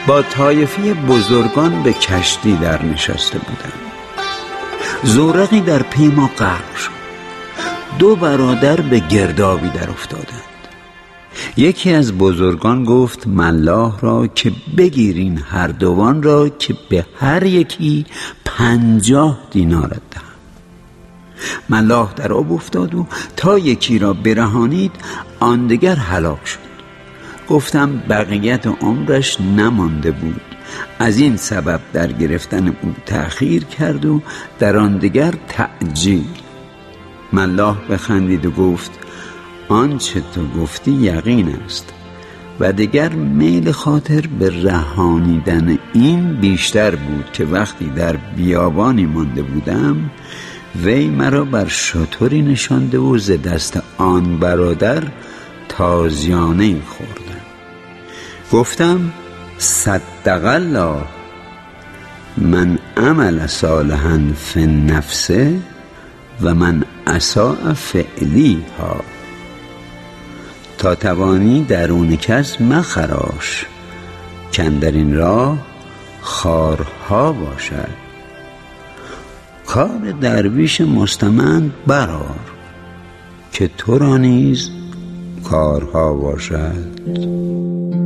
با طایفه بزرگان به کشتی در نشسته بودند. زورقی در پیما غرق شد. 2 برادر به گردابی در افتادند. یکی از بزرگان گفت ملاح را که بگیرین هر دوان را که به هر یکی 50 دینارت دهم. ملاح در آب افتاد و تا یکی را برهانید آن دگر هلاک شد. گفتم بقیت عمرش نمانده بود، از این سبب در گرفتن او تأخیر کرد و در آن دگر تعجیل. ملاح بخندید و گفت آنچه تو گفتی یقین است و دگر میل خاطر به رهانیدن این بیشتر بود که وقتی در بیابانی مانده بودم وی مرا بر شتری نشانده و ز دست آن برادر تازیانه خوردم. گفتم صدق الله، من عمل صالحا فی النفس و من اساء فعلیها. تا توانی درون کس مخراش کاندر این راه خارها باشد. کار درویش مستمند برآر که تو را نیز کارها باشد.